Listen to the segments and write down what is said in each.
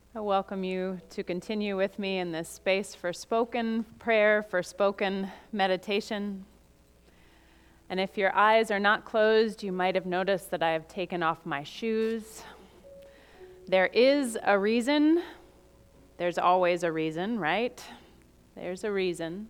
I welcome you to continue with me in this space for spoken prayer, for spoken meditation. And if your eyes are not closed, you might have noticed that I have taken off my shoes. There is a reason. There's always a reason, right? There's a reason.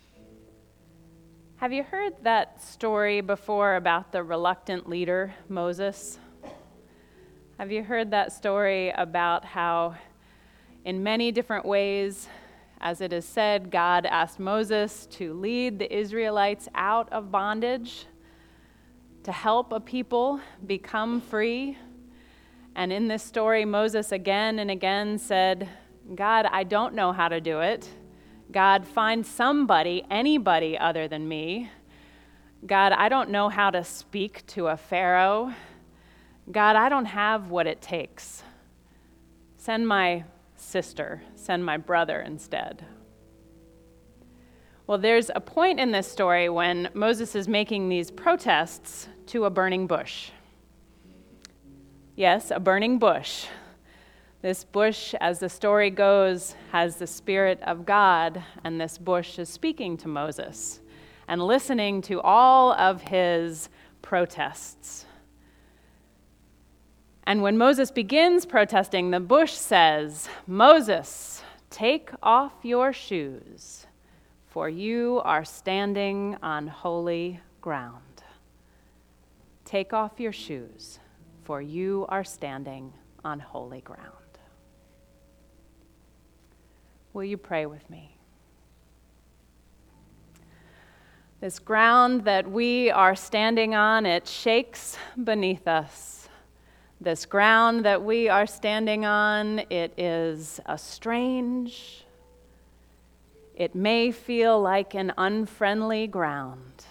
Have you heard that story before about the reluctant leader, Moses? Have you heard that story about how in many different ways, as it is said, God asked Moses to lead the Israelites out of bondage, to help a people become free? And in this story, Moses again and again said, God, I don't know how to do it. God, find somebody, anybody other than me. God, I don't know how to speak to a Pharaoh. God, I don't have what it takes. Send my sister, send my brother instead. Well, there's a point in this story when Moses is making these protests to a burning bush. Yes, a burning bush. This bush, as the story goes, has the Spirit of God, and this bush is speaking to Moses and listening to all of his protests. And when Moses begins protesting, the bush says, Moses, take off your shoes, for you are standing on holy ground. Take off your shoes, for you are standing on holy ground. Will you pray with me? This ground that we are standing on, it shakes beneath us. This ground that we are standing on, it is a strange, it may feel like an unfriendly ground.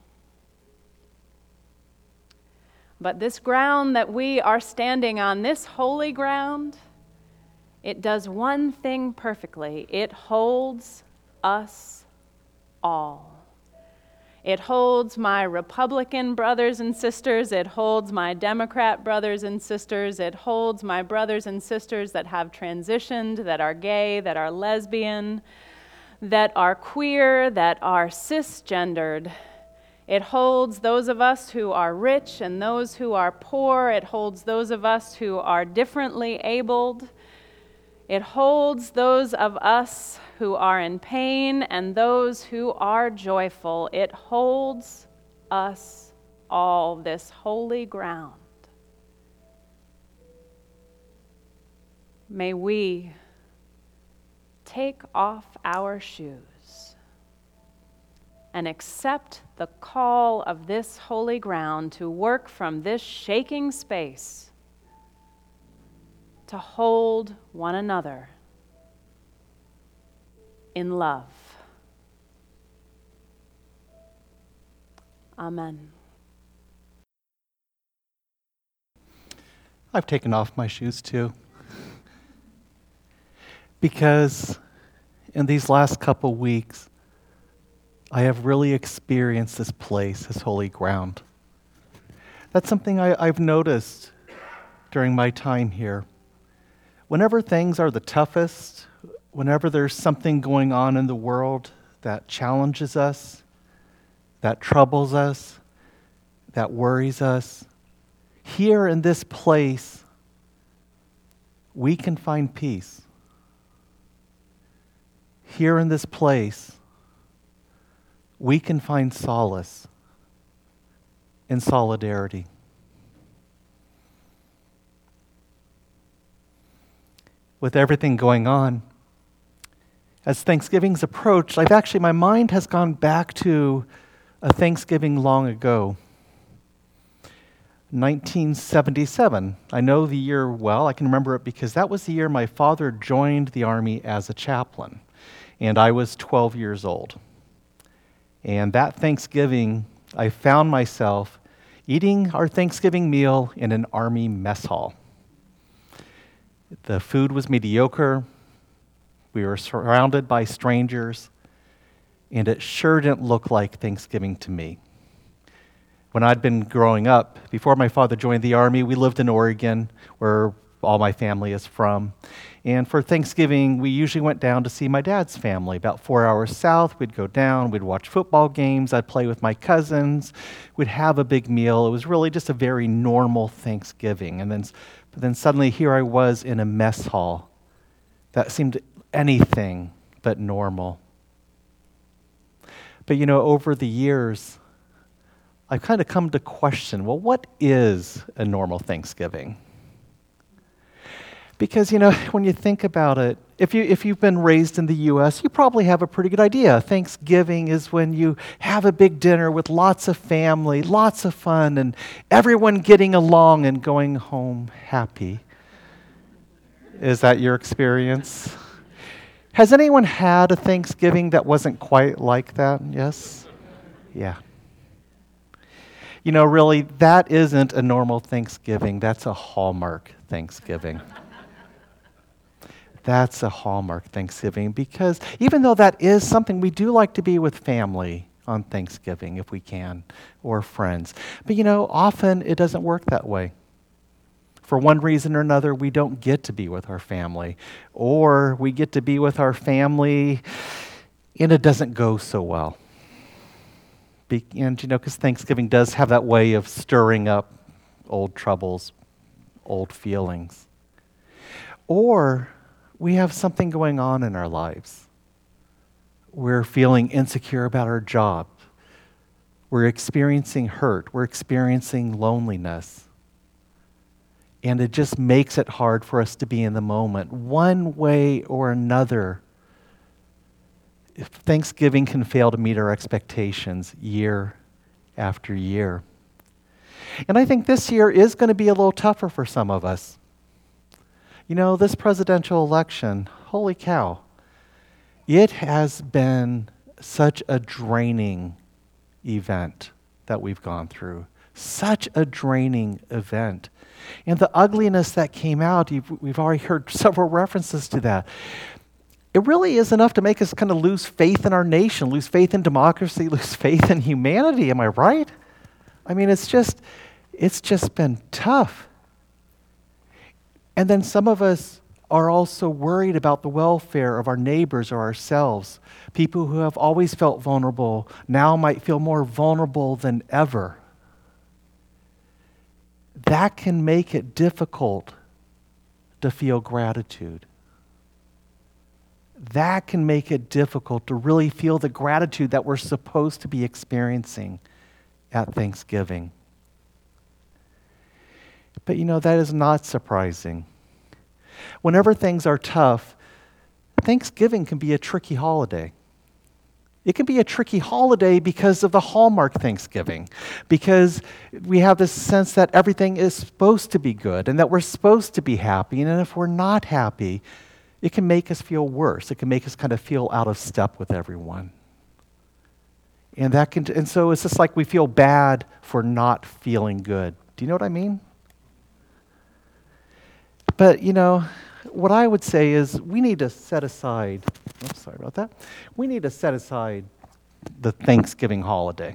But this ground that we are standing on, this holy ground, it does one thing perfectly. It holds us all. It holds my Republican brothers and sisters. It holds my Democrat brothers and sisters. It holds my brothers and sisters that have transitioned, that are gay, that are lesbian, that are queer, that are cisgendered. It holds those of us who are rich and those who are poor. It holds those of us who are differently abled. It holds those of us who are in pain and those who are joyful. It holds us all, this holy ground. May we take off our shoes and accept the call of this holy ground to work from this shaking space to hold one another in love. Amen. I've taken off my shoes too. Because in these last couple weeks, I have really experienced this place, this holy ground. That's something I've noticed during my time here. Whenever things are the toughest, whenever there's something going on in the world that challenges us, that troubles us, that worries us, here in this place, we can find peace. Here in this place, we can find solace in solidarity. With everything going on, as Thanksgiving's approached, my mind has gone back to a Thanksgiving long ago. 1977. I know the year well. I can remember it because that was the year my father joined the Army as a chaplain, and I was 12 years old. And that Thanksgiving, I found myself eating our Thanksgiving meal in an Army mess hall. The food was mediocre. We were surrounded by strangers, and it sure didn't look like Thanksgiving to me. When I'd been growing up, before my father joined the Army, we lived in Oregon, where all my family is from. And for Thanksgiving, we usually went down to see my dad's family. About 4 hours south, we'd go down, we'd watch football games, I'd play with my cousins, we'd have a big meal. It was really just a very normal Thanksgiving. But then suddenly here I was in a mess hall that seemed anything but normal. But over the years, I've kind of come to question, well, what is a normal Thanksgiving? Because, when you think about it, if you've been raised in the U.S., you probably have a pretty good idea. Thanksgiving is when you have a big dinner with lots of family, lots of fun, and everyone getting along and going home happy. Is that your experience? Has anyone had a Thanksgiving that wasn't quite like that? Yes? Yeah. Really, that isn't a normal Thanksgiving. That's a Hallmark Thanksgiving. That's a Hallmark Thanksgiving, because even though that is something, we do like to be with family on Thanksgiving if we can, or friends. But often it doesn't work that way. For one reason or another, we don't get to be with our family. Or we get to be with our family and it doesn't go so well. Because Thanksgiving does have that way of stirring up old troubles, old feelings. Or we have something going on in our lives. We're feeling insecure about our job. We're experiencing hurt. We're experiencing loneliness. And it just makes it hard for us to be in the moment. One way or another, if Thanksgiving can fail to meet our expectations year after year. And I think this year is going to be a little tougher for some of us. This presidential election, holy cow, it has been such a draining event that we've gone through. Such a draining event. And the ugliness that came out, we've already heard several references to that. It really is enough to make us kind of lose faith in our nation, lose faith in democracy, lose faith in humanity. Am I right? I mean, it's just been tough. And then some of us are also worried about the welfare of our neighbors or ourselves. People who have always felt vulnerable now might feel more vulnerable than ever. That can make it difficult to feel gratitude. That can make it difficult to really feel the gratitude that we're supposed to be experiencing at Thanksgiving. But that is not surprising. Whenever things are tough, Thanksgiving can be a tricky holiday. It can be a tricky holiday because of the Hallmark Thanksgiving, because we have this sense that everything is supposed to be good and that we're supposed to be happy, and if we're not happy, it can make us feel worse. It can make us kind of feel out of step with everyone. And so it's just like we feel bad for not feeling good. Do you know what I mean? But, what I would say is we need to set aside, we need to set aside the Thanksgiving holiday.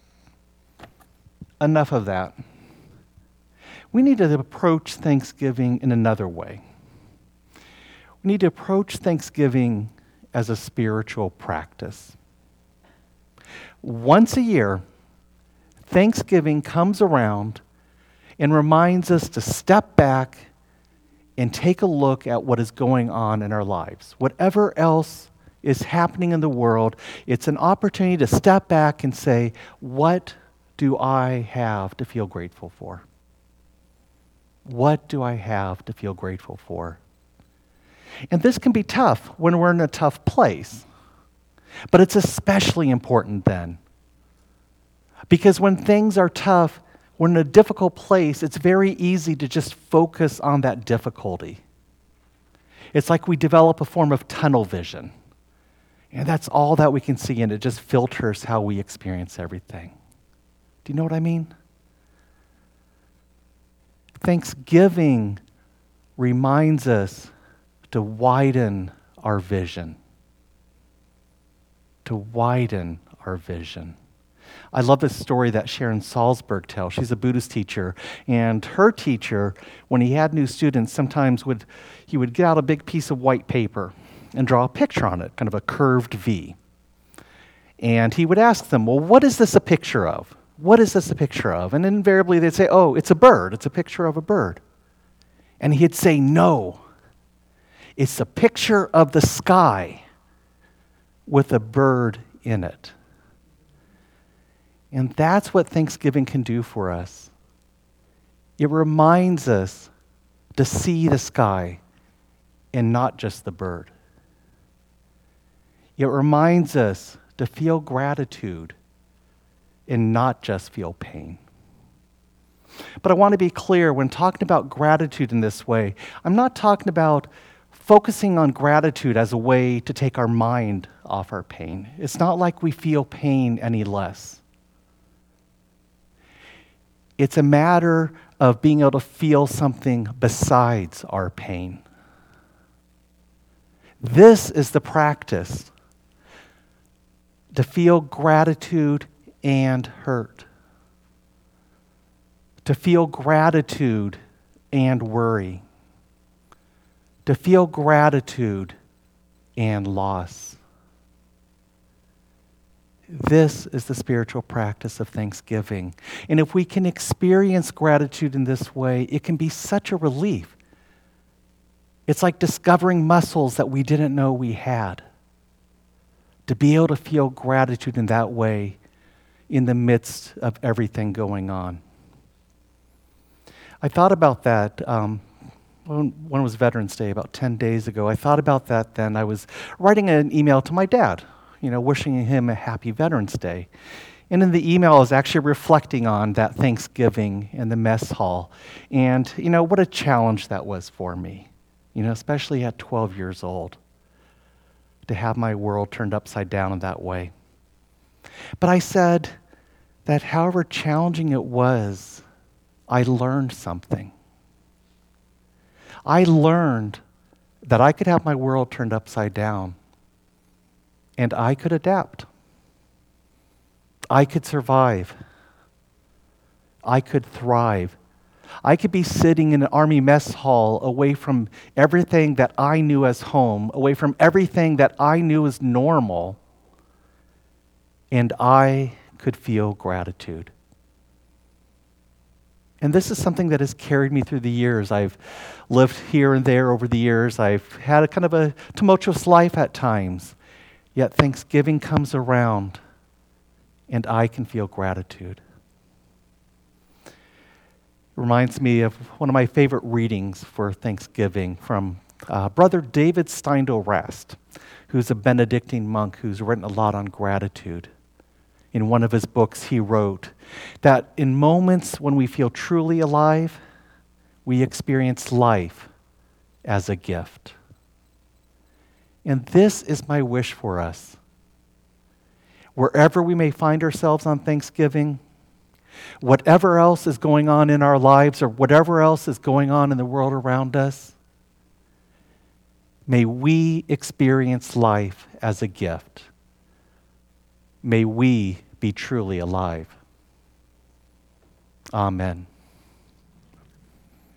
Enough of that. We need to approach Thanksgiving in another way. We need to approach Thanksgiving as a spiritual practice. Once a year, Thanksgiving comes around and reminds us to step back and take a look at what is going on in our lives. Whatever else is happening in the world, it's an opportunity to step back and say, what do I have to feel grateful for? What do I have to feel grateful for? And this can be tough when we're in a tough place. But it's especially important then. Because when things are tough, we're in a difficult place, it's very easy to just focus on that difficulty. It's like we develop a form of tunnel vision. And that's all that we can see, and it just filters how we experience everything. Do you know what I mean? Thanksgiving reminds us to widen our vision. To widen our vision. I love this story that Sharon Salzberg tells. She's a Buddhist teacher, and her teacher, when he had new students, sometimes he would get out a big piece of white paper and draw a picture on it, kind of a curved V. And he would ask them, well, what is this a picture of? What is this a picture of? And invariably they'd say, oh, it's a bird. It's a picture of a bird. And he'd say, no, it's a picture of the sky with a bird in it. And that's what Thanksgiving can do for us. It reminds us to see the sky and not just the bird. It reminds us to feel gratitude and not just feel pain. But I want to be clear, when talking about gratitude in this way, I'm not talking about focusing on gratitude as a way to take our mind off our pain. It's not like we feel pain any less. It's a matter of being able to feel something besides our pain. This is the practice, to feel gratitude and hurt, to feel gratitude and worry, to feel gratitude and loss. This is the spiritual practice of Thanksgiving. And if we can experience gratitude in this way, it can be such a relief. It's like discovering muscles that we didn't know we had. To be able to feel gratitude in that way in the midst of everything going on. I thought about that when it was Veterans Day about 10 days ago. I thought about that then. I was writing an email to my dad, wishing him a happy Veterans Day. And in the email, I was actually reflecting on that Thanksgiving in the mess hall. And, what a challenge that was for me, especially at 12 years old, to have my world turned upside down in that way. But I said that however challenging it was, I learned something. I learned that I could have my world turned upside down, and I could adapt. I could survive. I could thrive. I could be sitting in an Army mess hall away from everything that I knew as home, away from everything that I knew as normal, and I could feel gratitude. And this is something that has carried me through the years. I've lived here and there over the years. I've had a kind of a tumultuous life at times. Yet Thanksgiving comes around, and I can feel gratitude. It reminds me of one of my favorite readings for Thanksgiving from Brother David Steindl-Rast, who's a Benedictine monk who's written a lot on gratitude. In one of his books, he wrote that in moments when we feel truly alive, we experience life as a gift. And this is my wish for us. Wherever we may find ourselves on Thanksgiving, whatever else is going on in our lives or whatever else is going on in the world around us, may we experience life as a gift. May we be truly alive. Amen.